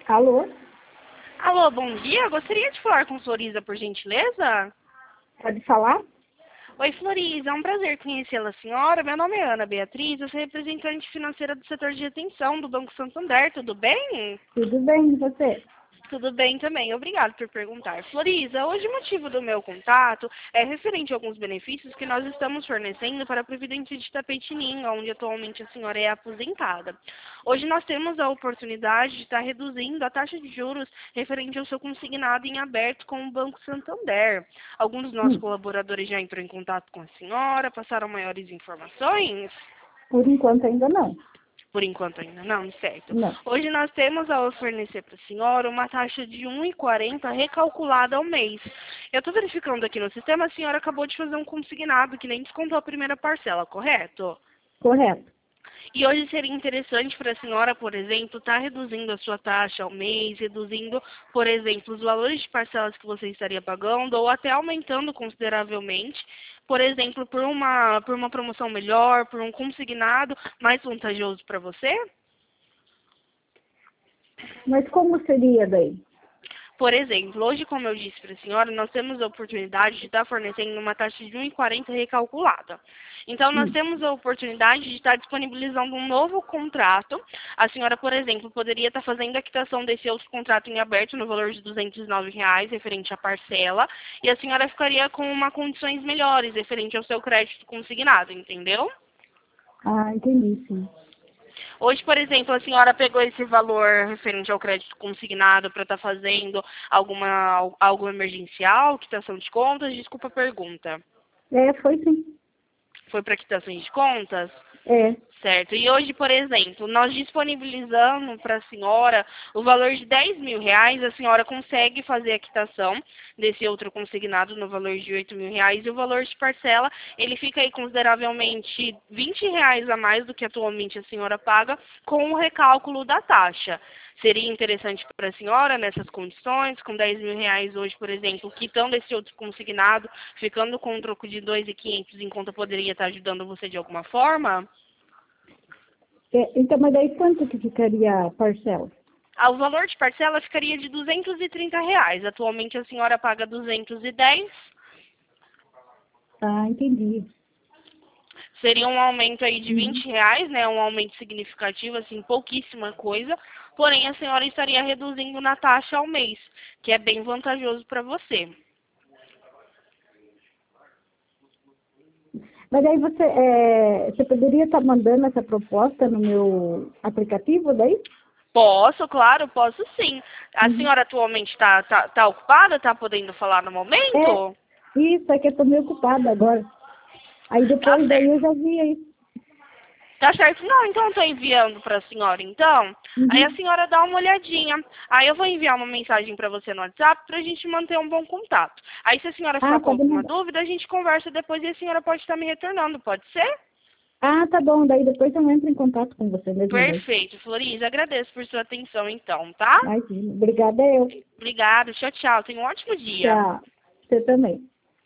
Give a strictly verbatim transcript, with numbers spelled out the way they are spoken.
Alô? Alô, bom dia. Gostaria de falar com Floriza, por gentileza? Pode falar? Oi, Floriza. É um prazer conhecê-la, senhora. Meu nome é Ana Beatriz. Eu sou representante financeira do setor de retenção do Banco Santander. Tudo bem? Tudo bem, e você? Tudo bem também. Obrigado por perguntar. Floriza, hoje o motivo do meu contato é referente a alguns benefícios que nós estamos fornecendo para a Previdência de Tapetininga, onde atualmente a senhora é aposentada. Hoje nós temos a oportunidade de estar reduzindo a taxa de juros referente ao seu consignado em aberto com o Banco Santander. Alguns dos nossos Hum, colaboradores já entrou em contato com a senhora, passaram maiores informações? por enquanto ainda não. Por enquanto ainda não, certo. Não. Hoje nós temos a fornecer para a senhora uma taxa de um e quarenta recalculada ao mês. Eu estou verificando aqui no sistema, a senhora acabou de fazer um consignado que nem descontou a primeira parcela, correto? Correto. E hoje seria interessante para a senhora, por exemplo, estar reduzindo a sua taxa ao mês, reduzindo, por exemplo, os valores de parcelas que você estaria pagando, ou até aumentando consideravelmente, por exemplo, por uma, por uma promoção melhor, por um consignado mais vantajoso para você? Mas como seria daí? Por exemplo, hoje, como eu disse para a senhora, nós temos a oportunidade de estar fornecendo uma taxa de um e quarenta recalculada. Então, nós Hum, temos a oportunidade de estar disponibilizando um novo contrato. A senhora, por exemplo, poderia estar fazendo a quitação desse outro contrato em aberto no valor de duzentos e nove reais, referente à parcela, e a senhora ficaria com uma condições melhores, referente ao seu crédito consignado, entendeu? Ah, entendi, sim. Hoje, por exemplo, a senhora pegou esse valor referente ao crédito consignado para estar fazendo alguma, algo emergencial, quitação de contas? Desculpa a pergunta. É, foi sim. Foi para quitação de contas? É. Certo. E hoje, por exemplo, nós disponibilizamos para a senhora o valor de dez mil reais, a senhora consegue fazer a quitação desse outro consignado no valor de oito mil reais, e o valor de parcela, ele fica aí consideravelmente vinte reais a mais do que atualmente a senhora paga, com o recálculo da taxa. Seria interessante para a senhora nessas condições, com dez mil reais hoje, por exemplo, quitando esse outro consignado, ficando com um troco de dois mil e quinhentos em conta, poderia estar ajudando você de alguma forma? É, então, mas daí quanto que ficaria a parcela? Ah, o valor de parcela ficaria de duzentos e trinta reais. Atualmente a senhora paga duzentos e dez. Ah, entendi. Seria um aumento aí de Uhum. vinte reais, né? Um aumento significativo, assim, pouquíssima coisa. Porém, a senhora estaria reduzindo na taxa ao mês, que é bem vantajoso para você. Mas aí você, é, você poderia estar mandando essa proposta no meu aplicativo daí? Posso, claro, posso sim. A Uhum. senhora atualmente está tá, tá ocupada? Está podendo falar no É, momento? isso, é que eu estou meio ocupada agora. Aí Tá depois daí eu certo. já vi aí. Tá certo? Não, então eu tô enviando para a senhora, então. Aí a Uhum. senhora dá uma olhadinha. Aí eu vou enviar uma mensagem para você no WhatsApp para a gente manter um bom contato. Aí se a senhora Ah, ficar com pode alguma mandar. dúvida, a gente conversa depois e a senhora pode estar me retornando, pode ser? Ah, tá bom. Daí depois eu entro em contato com você mesmo daí. Perfeito, Floriza. Agradeço por sua atenção, então, tá? Imagina. Obrigada eu. Obrigada. Tchau, tchau. Tenha um ótimo dia. Tchau. Você também.